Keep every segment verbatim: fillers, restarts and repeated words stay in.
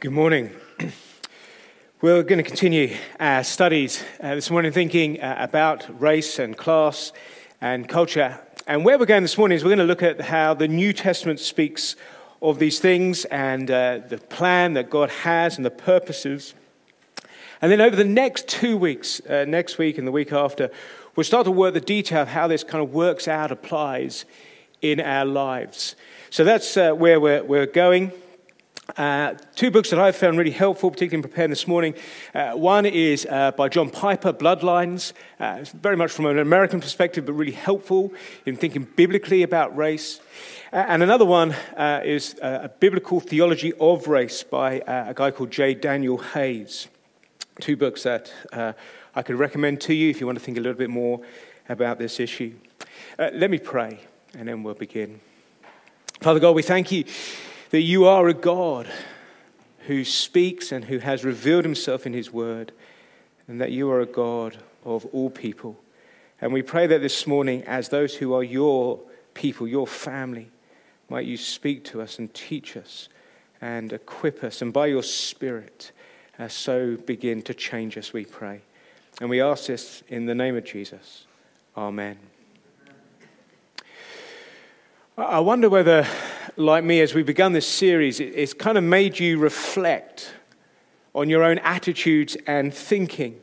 Good morning. We're going to continue our studies uh, this morning thinking uh, about race and class and culture. And where we're going this morning is we're going to look at how the New Testament speaks of these things and uh, the plan that God has and the purposes. And then over the next two weeks, uh, next week and the week after, we'll start to work the detail of how this kind of works out, applies in our lives. So that's uh, where we're, we're going. Uh, two books that I've found really helpful, particularly in preparing this morning. Uh, one is uh, by John Piper, Bloodlines. Uh, it's very much from an American perspective, but really helpful in thinking biblically about race. Uh, and another one uh, is uh, a biblical theology of race by uh, a guy called J. Daniel Hayes. Two books that uh, I could recommend to you if you want to think a little bit more about this issue. Uh, let me pray, and then we'll begin. Father God, we thank you that you are a God who speaks and who has revealed himself in his word, and that you are a God of all people. And we pray that this morning, as those who are your people, your family, might you speak to us and teach us and equip us, and by your Spirit, uh, so begin to change us, we pray. And we ask this in the name of Jesus. Amen. I wonder whether, like me, as we begun this series, it's kind of made you reflect on your own attitudes and thinking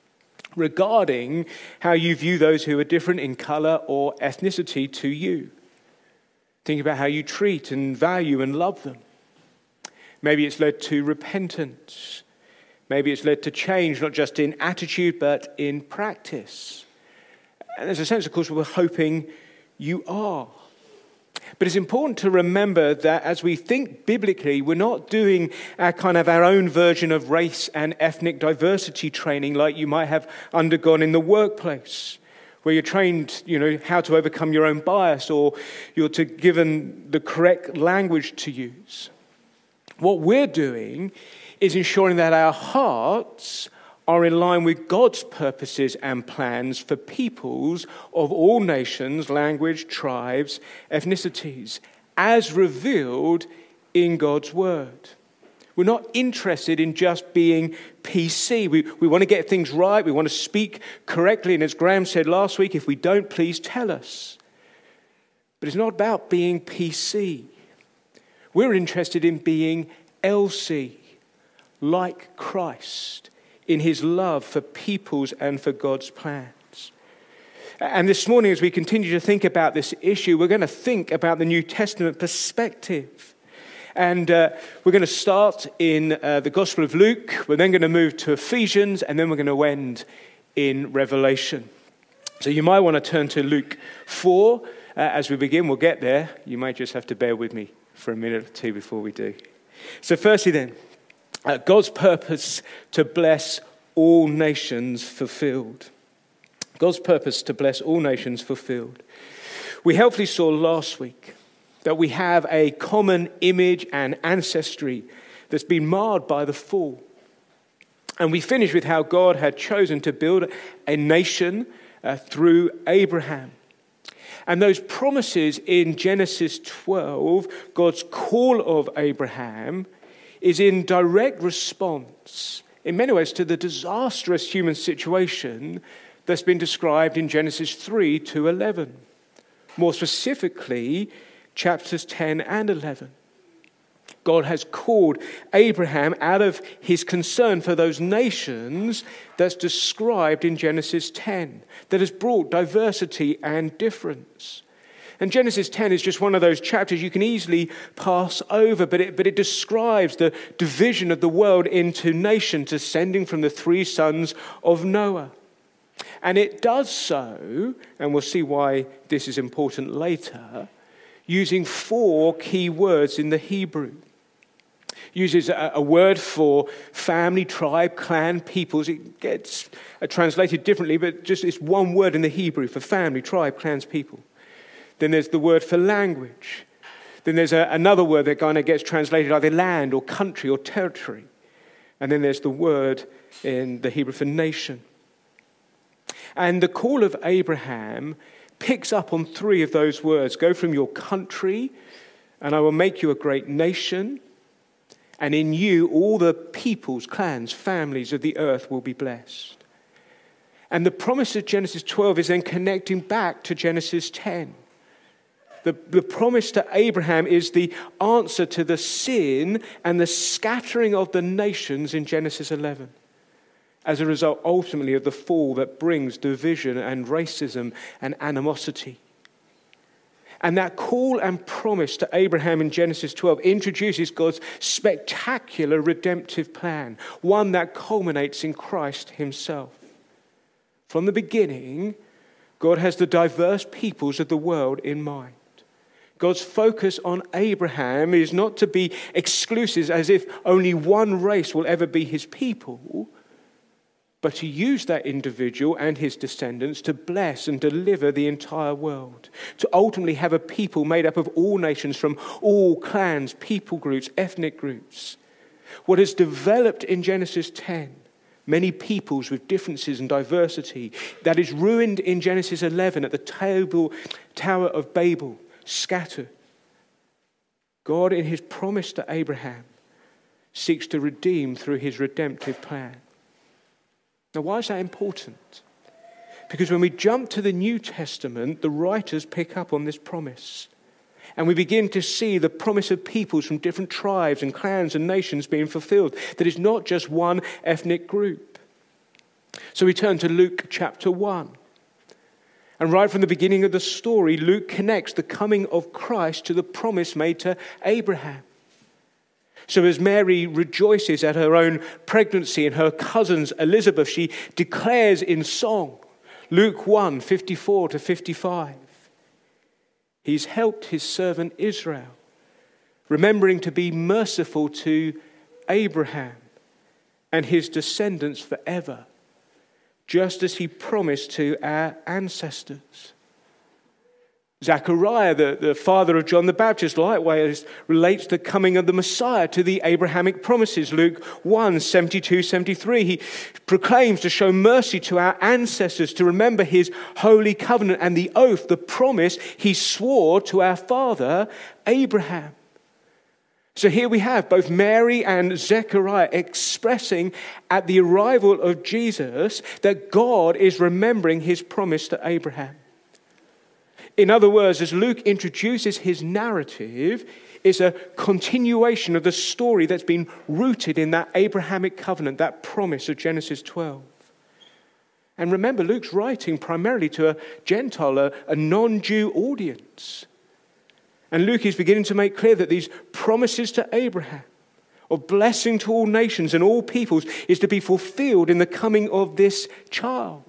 regarding how you view those who are different in color or ethnicity to you. Think about how you treat and value and love them. Maybe it's led to repentance. Maybe it's led to change, not just in attitude, but in practice. And there's a sense, of course, we're hoping you are. But it's important to remember that as we think biblically, we're not doing our kind of our own version of race and ethnic diversity training like you might have undergone in the workplace, where you're trained, you know, how to overcome your own bias, or you're to given the correct language to use. What we're doing is ensuring that our hearts are in line with God's purposes and plans for peoples of all nations, language, tribes, ethnicities, as revealed in God's word. We're not interested in just being P C. We, we want to get things right. We want to speak correctly. And as Graham said last week, if we don't, please tell us. But it's not about being P C. We're interested in being L C, like Christ, in his love for peoples and for God's plans. And this morning, as we continue to think about this issue, we're going to think about the New Testament perspective. And uh, we're going to start in uh, the Gospel of Luke. We're then going to move to Ephesians, and then we're going to end in Revelation. So you might want to turn to Luke four. Uh, as we begin, we'll get there. You might just have to bear with me for a minute or two before we do. So firstly then, Uh, God's purpose to bless all nations fulfilled. God's purpose to bless all nations fulfilled. We helpfully saw last week that we have a common image and ancestry that's been marred by the fall. And we finished with how God had chosen to build a nation uh, through Abraham. And those promises in Genesis twelve, God's call of Abraham, is in direct response, in many ways, to the disastrous human situation that's been described in Genesis three to eleven. More specifically, chapters ten and eleven. God has called Abraham out of his concern for those nations that's described in Genesis ten, that has brought diversity and difference. And Genesis ten is just one of those chapters you can easily pass over, but it, but it describes the division of the world into nations, descending from the three sons of Noah. And it does so, and we'll see why this is important later, using four key words in the Hebrew. Uses a, a word for family, tribe, clan, peoples. It gets uh, translated differently, but just it's one word in the Hebrew for family, tribe, clans, people. Then there's the word for language. Then there's a, another word that kind of gets translated either land or country or territory. And then there's the word in the Hebrew for nation. And the call of Abraham picks up on three of those words. Go from your country, and I will make you a great nation. And in you, all the peoples, clans, families of the earth will be blessed. And the promise of Genesis twelve is then connecting back to Genesis ten. The, the promise to Abraham is the answer to the sin and the scattering of the nations in Genesis eleven. As a result, ultimately, of the fall that brings division and racism and animosity. And that call and promise to Abraham in Genesis twelve introduces God's spectacular redemptive plan, one that culminates in Christ himself. From the beginning, God has the diverse peoples of the world in mind. God's focus on Abraham is not to be exclusive, as if only one race will ever be his people, but to use that individual and his descendants to bless and deliver the entire world, to ultimately have a people made up of all nations from all clans, people groups, ethnic groups. What is developed in Genesis ten, many peoples with differences and diversity, that is ruined in Genesis eleven at the table, Tower of Babel, scattered. God, in his promise to Abraham, seeks to redeem through his redemptive plan. Now, why is that important? Because when we jump to the New Testament, the writers pick up on this promise. And we begin to see the promise of peoples from different tribes and clans and nations being fulfilled. That is not just one ethnic group. So we turn to Luke chapter one. And right from the beginning of the story, Luke connects the coming of Christ to the promise made to Abraham. So as Mary rejoices at her own pregnancy and her cousin's Elizabeth, she declares in song, Luke one, fifty-four to fifty-five, he's helped his servant Israel, remembering to be merciful to Abraham and his descendants forever, just as he promised to our ancestors. Zechariah, the, the father of John the Baptist, likewise relates the coming of the Messiah to the Abrahamic promises. Luke one, seventy-two, seventy-three, he proclaims to show mercy to our ancestors, to remember his holy covenant and the oath, the promise he swore to our father Abraham. So here we have both Mary and Zechariah expressing at the arrival of Jesus that God is remembering his promise to Abraham. In other words, as Luke introduces his narrative, it's a continuation of the story that's been rooted in that Abrahamic covenant, that promise of Genesis twelve. And remember, Luke's writing primarily to a Gentile, a, a non-Jew audience. And Luke is beginning to make clear that these promises to Abraham of blessing to all nations and all peoples is to be fulfilled in the coming of this child.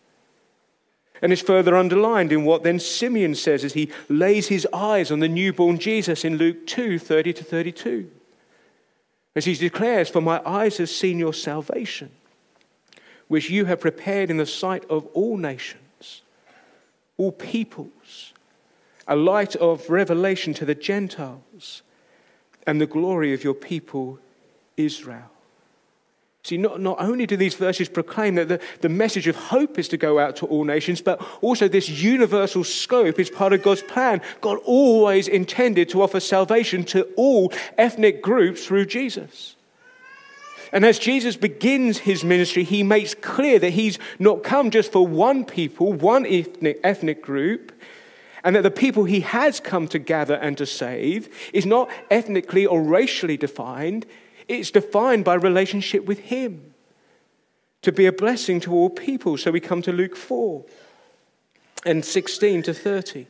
And is further underlined in what then Simeon says as he lays his eyes on the newborn Jesus in Luke two, thirty to thirty-two. As he declares, "For my eyes have seen your salvation, which you have prepared in the sight of all nations, all peoples, a light of revelation to the Gentiles, and the glory of your people Israel." See, not, not only do these verses proclaim that the, the message of hope is to go out to all nations, but also this universal scope is part of God's plan. God always intended to offer salvation to all ethnic groups through Jesus. And as Jesus begins his ministry, he makes clear that he's not come just for one people, one ethnic, ethnic group, and that the people he has come to gather and to save is not ethnically or racially defined. It's defined by relationship with him, to be a blessing to all people. So we come to Luke four and sixteen to thirty.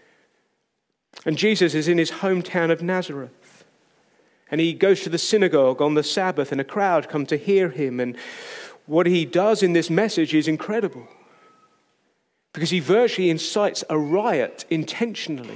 And Jesus is in his hometown of Nazareth. And he goes to the synagogue on the Sabbath, and a crowd come to hear him. And what he does in this message is incredible, because he virtually incites a riot intentionally.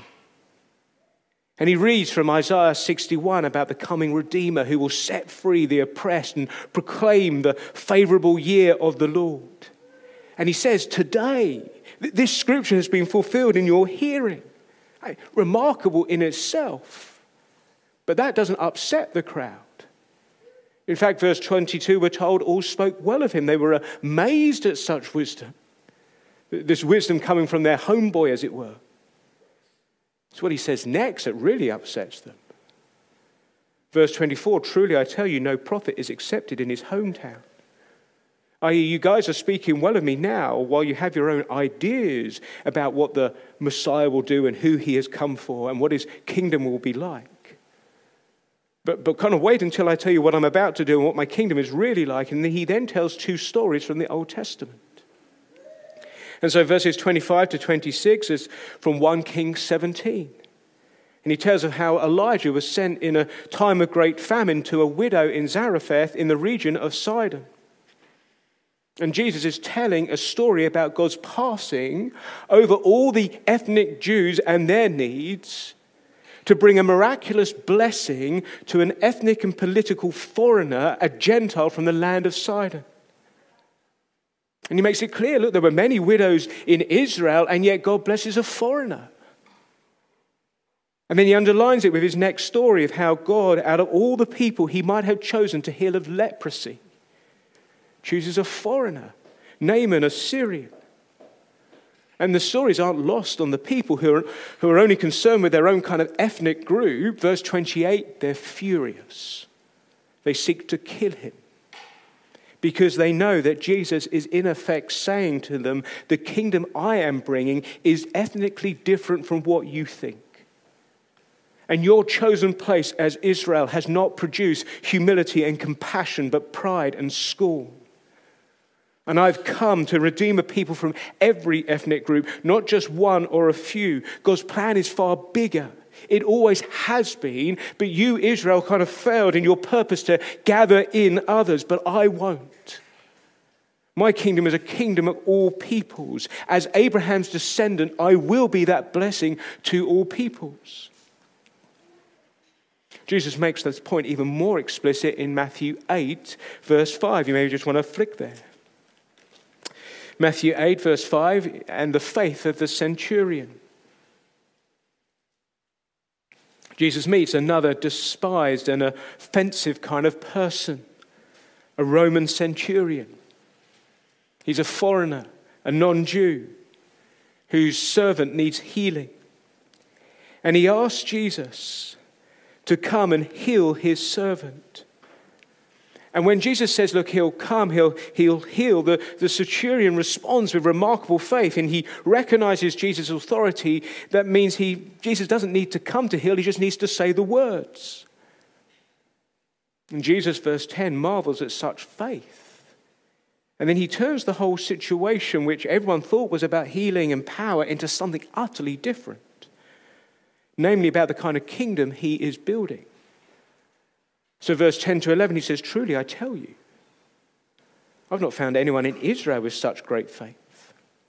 And he reads from Isaiah sixty-one about the coming Redeemer who will set free the oppressed and proclaim the favorable year of the Lord. And he says, today, this scripture has been fulfilled in your hearing. Remarkable in itself. But that doesn't upset the crowd. In fact, verse twenty-two, we're told all spoke well of him. They were amazed at such wisdom. This wisdom coming from their homeboy, as it were. It's what he says next that really upsets them. Verse twenty-four, truly I tell you, no prophet is accepted in his hometown. that is, you guys are speaking well of me now while you have your own ideas about what the Messiah will do and who he has come for and what his kingdom will be like. But, but kind of wait until I tell you what I'm about to do and what my kingdom is really like. And he then tells two stories from the Old Testament. And so verses twenty-five to twenty-six is from First Kings seventeen. And he tells of how Elijah was sent in a time of great famine to a widow in Zarephath in the region of Sidon. And Jesus is telling a story about God's passing over all the ethnic Jews and their needs to bring a miraculous blessing to an ethnic and political foreigner, a Gentile from the land of Sidon. And he makes it clear, look, there were many widows in Israel, and yet God blesses a foreigner. And then he underlines it with his next story of how God, out of all the people he might have chosen to heal of leprosy, chooses a foreigner, Naaman, a Syrian. And the stories aren't lost on the people who are, who are only concerned with their own kind of ethnic group. Verse twenty-eight, they're furious. They seek to kill him because they know that Jesus is in effect saying to them, the kingdom I am bringing is ethnically different from what you think. And your chosen place as Israel has not produced humility and compassion, but pride and scorn. And I've come to redeem a people from every ethnic group, not just one or a few. God's plan is far bigger. It always has been, but you, Israel, kind of failed in your purpose to gather in others, but I won't. My kingdom is a kingdom of all peoples. As Abraham's descendant, I will be that blessing to all peoples. Jesus makes this point even more explicit in Matthew eight, verse five. You may just want to flick there. Matthew eight, verse five, and the faith of the centurion. Jesus meets another despised and offensive kind of person, a Roman centurion. He's a foreigner, a non-Jew, whose servant needs healing. And he asks Jesus to come and heal his servant. And when Jesus says, look, he'll come, he'll, he'll heal, the, the centurion responds with remarkable faith, and he recognizes Jesus' authority. That means he Jesus doesn't need to come to heal, he just needs to say the words. And Jesus, verse ten, marvels at such faith. And then he turns the whole situation, which everyone thought was about healing and power, into something utterly different. Namely about the kind of kingdom he is building. So verse ten to eleven, he says, truly I tell you, I've not found anyone in Israel with such great faith.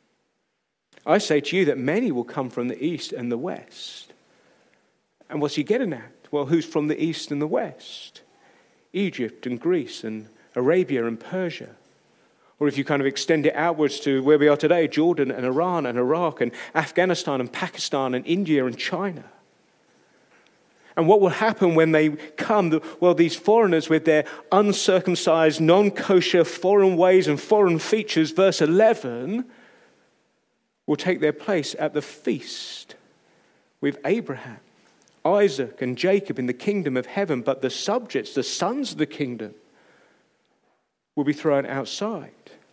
I say to you that many will come from the east and the west. And what's he getting at? Well, who's from the east and the west? Egypt and Greece and Arabia and Persia. Or if you kind of extend it outwards to where we are today, Jordan and Iran and Iraq and Afghanistan and Pakistan and India and China. And what will happen when they come? Well, these foreigners with their uncircumcised, non-kosher foreign ways and foreign features, verse eleven, will take their place at the feast with Abraham, Isaac, and Jacob in the kingdom of heaven. But the subjects, the sons of the kingdom, will be thrown outside.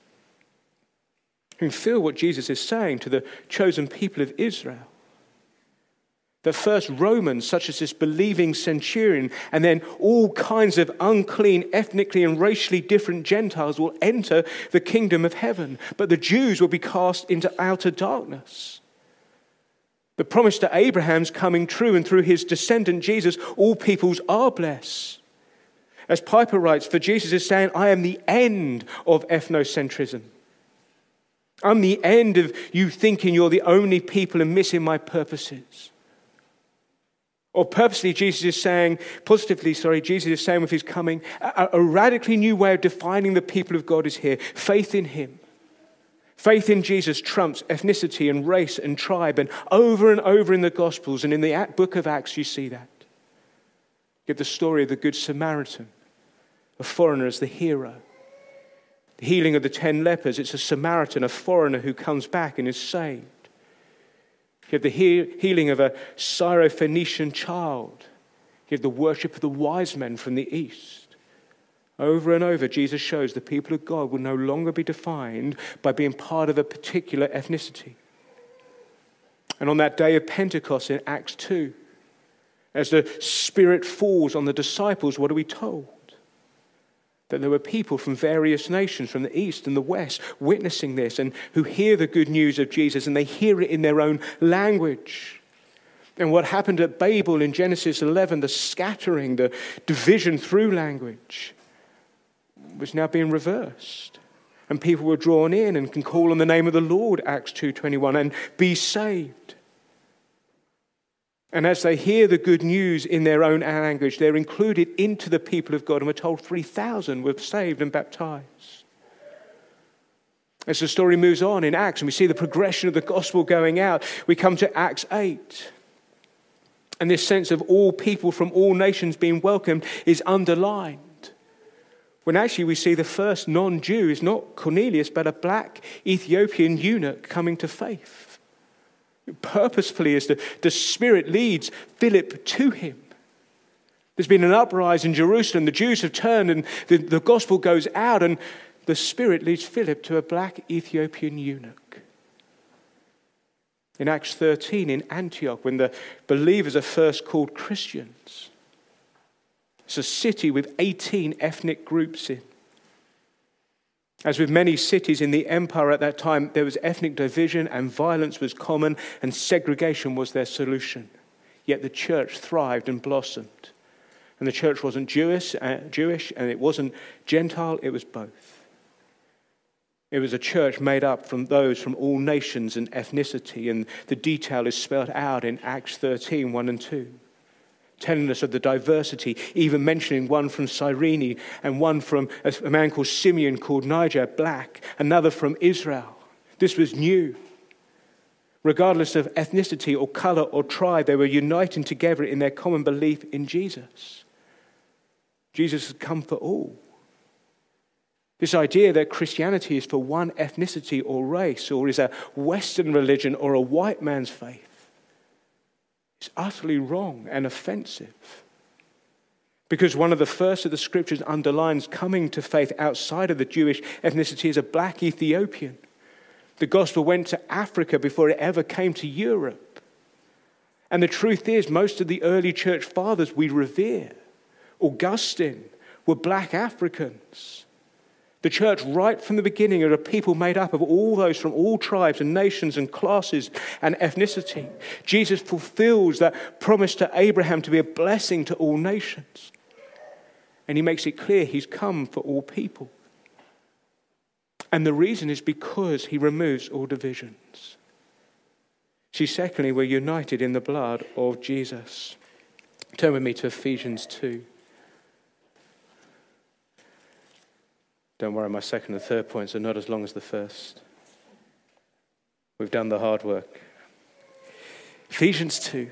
You can feel what Jesus is saying to the chosen people of Israel. The first Romans, such as this believing centurion, and then all kinds of unclean, ethnically and racially different Gentiles will enter the kingdom of heaven. But the Jews will be cast into outer darkness. The promise to Abraham's coming true, and through his descendant Jesus, all peoples are blessed. As Piper writes, for Jesus is saying, I am the end of ethnocentrism. I'm the end of you thinking you're the only people and missing my purposes. Or purposely, Jesus is saying, positively, sorry, Jesus is saying with his coming, a, a radically new way of defining the people of God is here. Faith in him. Faith in Jesus trumps ethnicity and race and tribe. And over and over in the Gospels and in the book of Acts, you see that. You get the story of the Good Samaritan, a foreigner as the hero. The healing of the ten lepers, it's a Samaritan, a foreigner who comes back and is saved. You have the he- healing of a Syro-Phoenician child You have the worship of the wise men from the east. Over and over, Jesus shows the people of God will no longer be defined by being part of a particular ethnicity. And on that day of Pentecost in Acts two, as the Spirit falls on the disciples, what are we told? That there were people from various nations, from the east and the west, witnessing this and who hear the good news of Jesus, and they hear it in their own language. And what happened at Babel in Genesis eleven, the scattering, the division through language, was now being reversed. And people were drawn in and can call on the name of the Lord, Acts two twenty-one, and be saved. And as they hear the good news in their own language, they're included into the people of God, and we're told three thousand were saved and baptized. As the story moves on in Acts, and we see the progression of the gospel going out, we come to Acts eight. And this sense of all people from all nations being welcomed is underlined. When actually we see the first non-Jew is not Cornelius, but a black Ethiopian eunuch coming to faith. Purposefully, as the, the Spirit leads Philip to him. There's been an uprising in Jerusalem. The Jews have turned and the, the gospel goes out, and the Spirit leads Philip to a black Ethiopian eunuch. In Acts thirteen, in Antioch, when the believers are first called Christians, it's a city with eighteen ethnic groups in. As with many cities in the empire at that time, there was ethnic division and violence was common and segregation was their solution. Yet the church thrived and blossomed. And the church wasn't Jewish, uh, Jewish and it wasn't Gentile, it was both. It was a church made up from those from all nations and ethnicity, and the detail is spelled out in Acts thirteen, one and two. Telling us of the diversity, even mentioning one from Cyrene and one from a man called Simeon called Niger, black, another from Israel. This was new. Regardless of ethnicity or color or tribe, they were uniting together in their common belief in Jesus. Jesus had come for all. This idea that Christianity is for one ethnicity or race, or is a Western religion or a white man's faith, it's utterly wrong and offensive. Because one of the first of the scriptures underlines coming to faith outside of the Jewish ethnicity as a black Ethiopian. The gospel went to Africa before it ever came to Europe. And the truth is, most of the early church fathers we revere, Augustine, were black Africans. The church, right from the beginning, are a people made up of all those from all tribes and nations and classes and ethnicity. Jesus fulfills that promise to Abraham to be a blessing to all nations. And he makes it clear he's come for all people. And the reason is because he removes all divisions. See, secondly, we're united in the blood of Jesus. Turn with me to Ephesians two. Don't worry, my second and third points are not as long as the first. We've done the hard work. Ephesians two.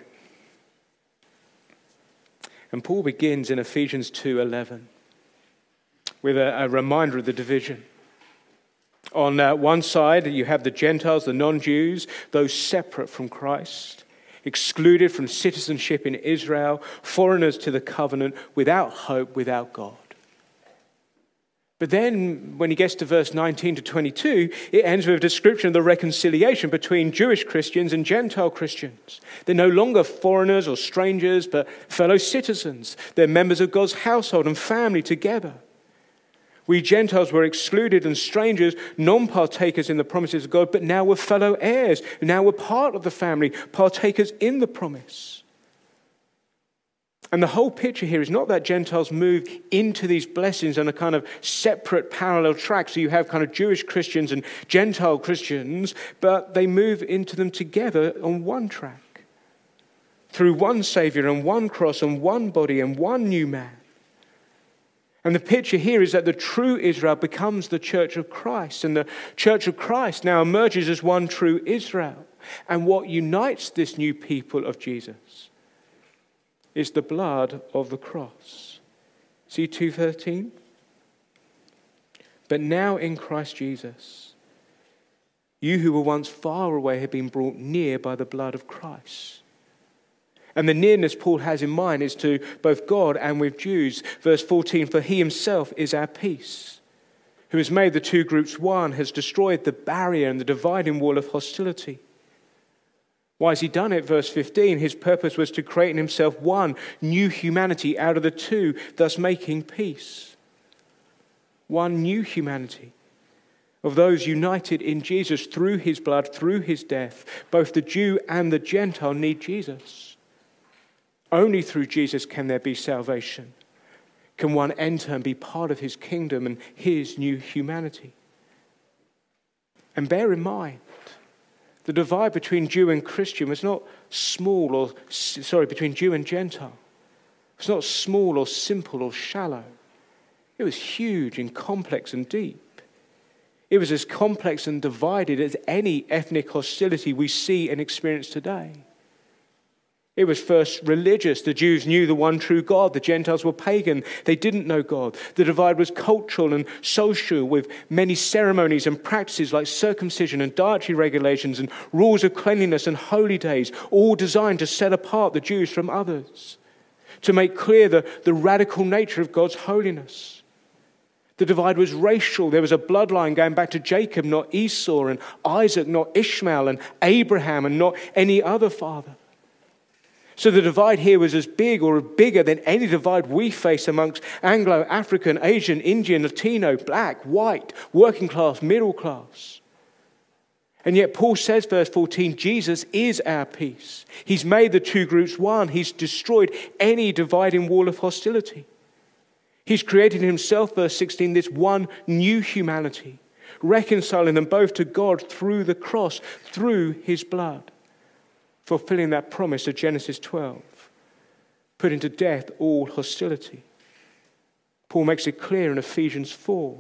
And Paul begins in Ephesians two eleven with a, a reminder of the division. On uh, one side, you have the Gentiles, the non-Jews, those separate from Christ, excluded from citizenship in Israel, foreigners to the covenant, without hope, without God. But then, when he gets to verse nineteen to twenty-two, it ends with a description of the reconciliation between Jewish Christians and Gentile Christians. They're no longer foreigners or strangers, but fellow citizens. They're members of God's household and family together. We Gentiles were excluded and strangers, non-partakers in the promises of God, but now we're fellow heirs. Now we're part of the family, partakers in the promise. And the whole picture here is not that Gentiles move into these blessings on a kind of separate parallel track, so you have kind of Jewish Christians and Gentile Christians, but they move into them together on one track, through one Savior and one cross and one body and one new man. And the picture here is that the true Israel becomes the church of Christ, and the church of Christ now emerges as one true Israel. And what unites this new people of Jesus is the blood of the cross. See two thirteen? But now in Christ Jesus, you who were once far away have been brought near by the blood of Christ. And the nearness Paul has in mind is to both God and with Jews. Verse fourteen, for he himself is our peace, who has made the two groups one, has destroyed the barrier and the dividing wall of hostility. Why has he done it? Verse fifteen, his purpose was to create in himself one new humanity out of the two, thus making peace. One new humanity of those united in Jesus through his blood, through his death. Both the Jew and the Gentile need Jesus. Only through Jesus can there be salvation. Can one enter and be part of his kingdom and his new humanity. And bear in mind, the divide between Jew and Christian was not small or, sorry, between Jew and Gentile. It was not small or simple or shallow. It was huge and complex and deep. It was as complex and divided as any ethnic hostility we see and experience today. It was first religious. The Jews knew the one true God. The Gentiles were pagan. They didn't know God. The divide was cultural and social, with many ceremonies and practices like circumcision and dietary regulations and rules of cleanliness and holy days, all designed to set apart the Jews from others, to make clear the, the radical nature of God's holiness. The divide was racial. There was a bloodline going back to Jacob, not Esau, and Isaac, not Ishmael, and Abraham, and not any other father. So the divide here was as big or bigger than any divide we face amongst Anglo, African, Asian, Indian, Latino, black, white, working class, middle class. And yet Paul says, verse fourteen, Jesus is our peace. He's made the two groups one. He's destroyed any dividing wall of hostility. He's created himself, verse sixteen, this one new humanity, reconciling them both to God through the cross, through his blood, fulfilling that promise of Genesis twelve, putting to death all hostility. Paul makes it clear in Ephesians four.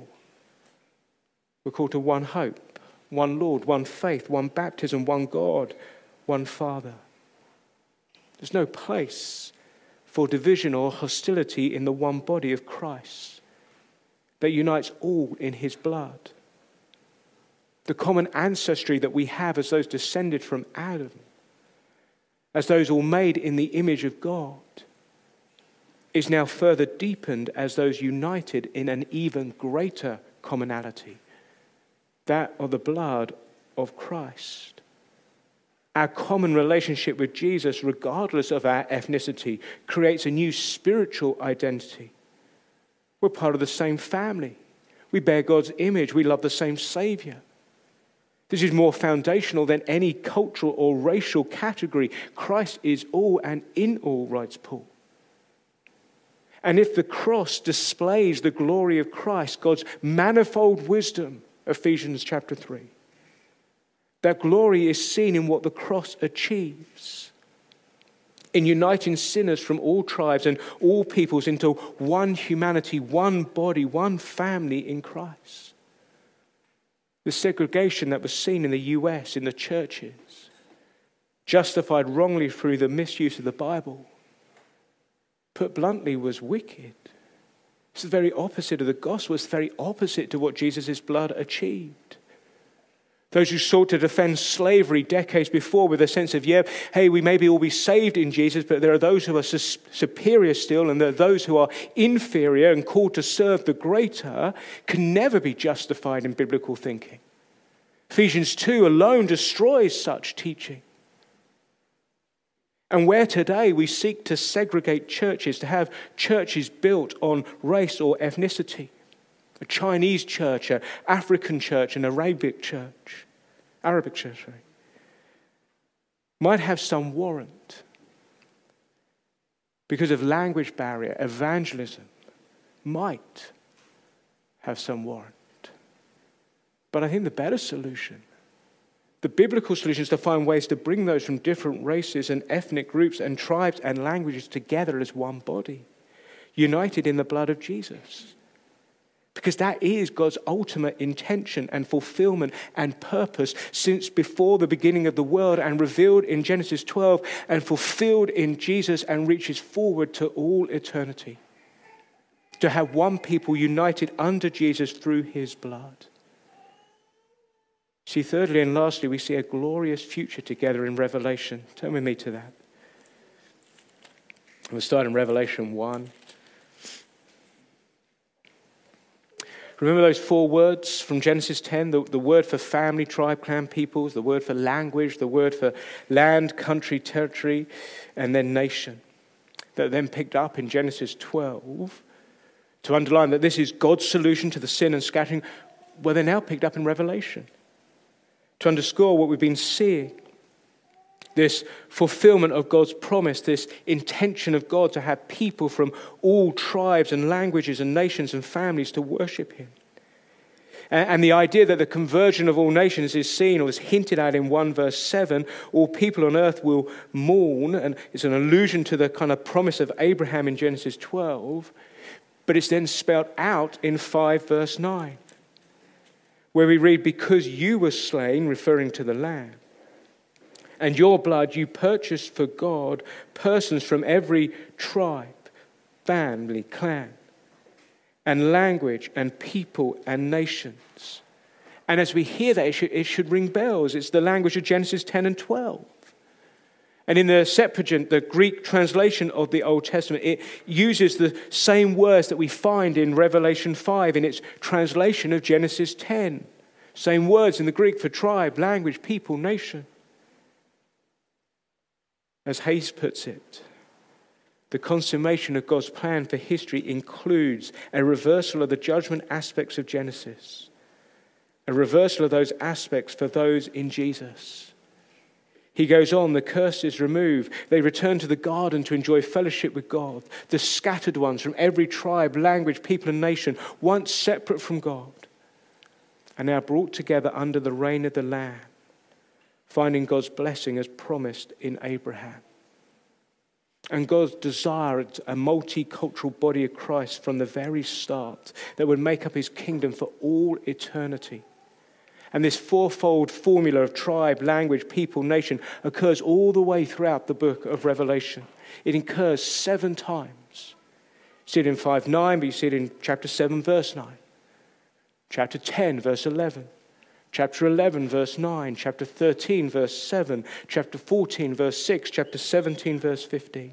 We're called to one hope, one Lord, one faith, one baptism, one God, one Father. There's no place for division or hostility in the one body of Christ that unites all in his blood. The common ancestry that we have as those descended from Adam, as those all made in the image of God, is now further deepened as those united in an even greater commonality, that of the blood of Christ. Our common relationship with Jesus, regardless of our ethnicity, creates a new spiritual identity. We're part of the same family. We bear God's image. We love the same Savior. This is more foundational than any cultural or racial category. Christ is all and in all, writes Paul. And if the cross displays the glory of Christ, God's manifold wisdom, Ephesians chapter three, that glory is seen in what the cross achieves, in uniting sinners from all tribes and all peoples into one humanity, one body, one family in Christ. The segregation that was seen in the U S in the churches, justified wrongly through the misuse of the Bible, put bluntly, was wicked. It's the very opposite of the gospel. It's the very opposite to what Jesus' blood achieved. Those who sought to defend slavery decades before with a sense of, yeah, hey, we maybe all be saved in Jesus, but there are those who are su- superior still, and there are those who are inferior and called to serve the greater, can never be justified in biblical thinking. Ephesians two alone destroys such teaching. And where today we seek to segregate churches, to have churches built on race or ethnicity, a Chinese church, an African church, an Arabic church, Arabic church, sorry, might have some warrant because of language barrier. Evangelism might have some warrant. But I think the better solution, the biblical solution, is to find ways to bring those from different races and ethnic groups and tribes and languages together as one body, united in the blood of Jesus. Because that is God's ultimate intention and fulfillment and purpose since before the beginning of the world, and revealed in Genesis twelve and fulfilled in Jesus, and reaches forward to all eternity. To have one people united under Jesus through his blood. See, thirdly and lastly, we see a glorious future together in Revelation. Turn with me to that. We'll start in Revelation one. Remember those four words from Genesis ten? The, the word for family, tribe, clan, peoples, the word for language, the word for land, country, territory, and then nation. That are then picked up in Genesis twelve to underline that this is God's solution to the sin and scattering. Well, they're now picked up in Revelation to underscore what we've been seeing. This fulfillment of God's promise, this intention of God to have people from all tribes and languages and nations and families to worship him. And the idea that the conversion of all nations is seen or is hinted at in one verse seven, all people on earth will mourn, and it's an allusion to the kind of promise of Abraham in Genesis twelve, but it's then spelled out in five verse nine, where we read, because you were slain, referring to the Lamb, and your blood you purchased for God persons from every tribe, family, clan, and language, and people, and nations. And as we hear that, it should, it should ring bells. It's the language of Genesis ten and twelve. And in the Septuagint, the Greek translation of the Old Testament, it uses the same words that we find in Revelation five in its translation of Genesis ten. Same words in the Greek for tribe, language, people, nation. As Hayes puts it, the consummation of God's plan for history includes a reversal of the judgment aspects of Genesis, a reversal of those aspects for those in Jesus. He goes on, the curse is removed. They return to the garden to enjoy fellowship with God. The scattered ones from every tribe, language, people, and nation, once separate from God, are now brought together under the reign of the Lamb, finding God's blessing as promised in Abraham. And God's desired a multicultural body of Christ from the very start that would make up his kingdom for all eternity. And this fourfold formula of tribe, language, people, nation occurs all the way throughout the book of Revelation. It occurs seven times. You see it in five nine, but you see it in chapter seven, verse nine. Chapter ten, verse eleven. Chapter eleven, verse nine, chapter thirteen, verse seven, chapter fourteen, verse six, chapter seventeen, verse fifteen.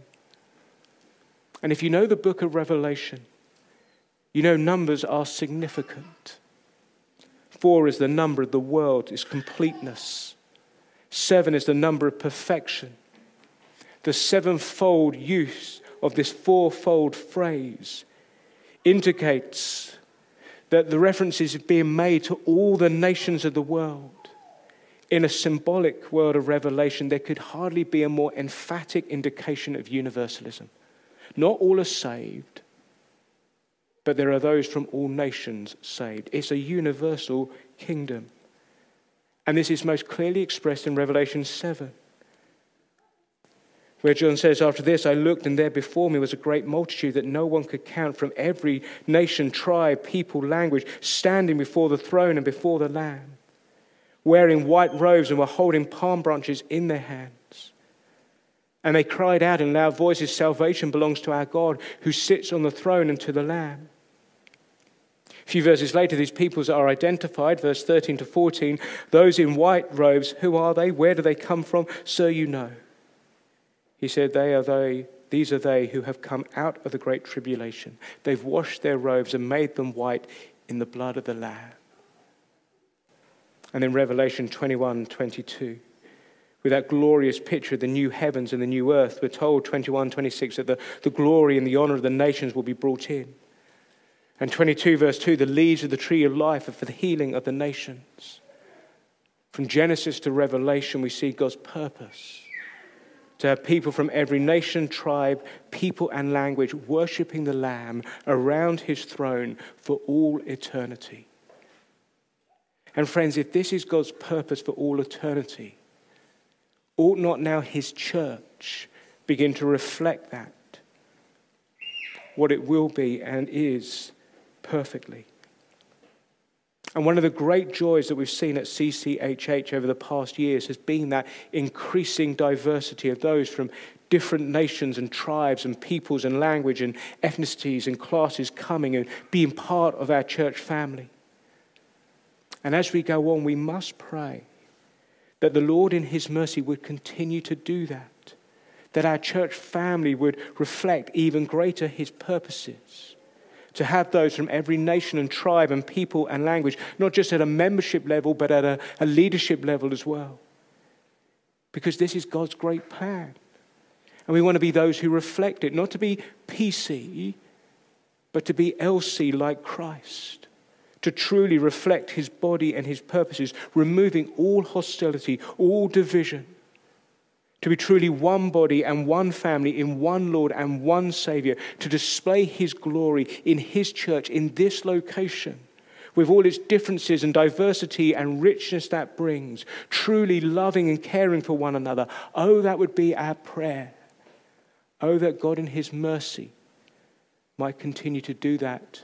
And if you know the book of Revelation, you know numbers are significant. Four is the number of the world, its completeness. Seven is the number of perfection. The sevenfold use of this fourfold phrase indicates that the reference is being made to all the nations of the world. In a symbolic world of Revelation, there could hardly be a more emphatic indication of universalism. Not all are saved, but there are those from all nations saved. It's a universal kingdom. And this is most clearly expressed in Revelation seven, where John says, after this I looked, and there before me was a great multitude that no one could count, from every nation, tribe, people, language, standing before the throne and before the Lamb, wearing white robes, and were holding palm branches in their hands. And they cried out in loud voices, salvation belongs to our God who sits on the throne and to the Lamb. A few verses later, these peoples are identified, verse thirteen to fourteen. Those in white robes, who are they? Where do they come from? So you know. He said, they are they, these are they who have come out of the great tribulation. They've washed their robes and made them white in the blood of the Lamb. And then Revelation twenty-one, twenty-two, with that glorious picture of the new heavens and the new earth, we're told, twenty-one, twenty-six, that the, the glory and the honor of the nations will be brought in. And twenty-two, verse two, the leaves of the tree of life are for the healing of the nations. From Genesis to Revelation, we see God's purpose to have people from every nation, tribe, people, and language worshipping the Lamb around his throne for all eternity. And friends, if this is God's purpose for all eternity, ought not now his church begin to reflect that, what it will be and is perfectly? And one of the great joys that we've seen at C C H H over the past years has been that increasing diversity of those from different nations and tribes and peoples and language and ethnicities and classes coming and being part of our church family. And as we go on, we must pray that the Lord in his mercy would continue to do that, that our church family would reflect even greater his purposes. To have those from every nation and tribe and people and language, not just at a membership level, but at a, a leadership level as well. Because this is God's great plan. And we want to be those who reflect it, not to be P C, but to be L C like Christ. To truly reflect his body and his purposes, removing all hostility, all division. To be truly one body and one family in one Lord and one Savior. To display his glory in his church in this location. With all its differences and diversity and richness that brings. Truly loving and caring for one another. Oh, that would be our prayer. Oh, that God in his mercy might continue to do that